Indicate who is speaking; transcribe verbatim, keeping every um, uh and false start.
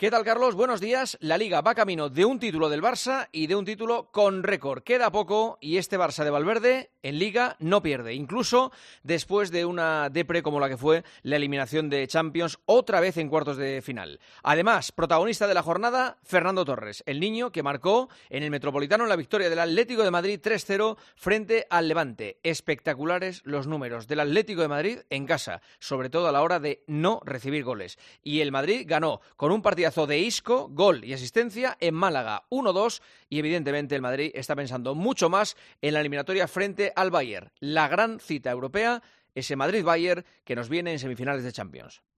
Speaker 1: ¿Qué tal, Carlos? Buenos días. La Liga va camino de un título del Barça y de un título con récord. Queda poco y este Barça de Valverde en Liga no pierde, incluso después de una depre como la que fue la eliminación de Champions, otra vez en cuartos de final. Además, protagonista de la jornada, Fernando Torres, el niño que marcó en el Metropolitano la victoria del Atlético de Madrid tres cero frente al Levante. Espectaculares los números del Atlético de Madrid en casa, sobre todo a la hora de no recibir goles. Y el Madrid ganó con un partido de Isco, gol y asistencia en Málaga, uno dos, y evidentemente el Madrid está pensando mucho más en la eliminatoria frente al Bayern, la gran cita europea, ese Madrid-Bayern que nos viene en semifinales de Champions.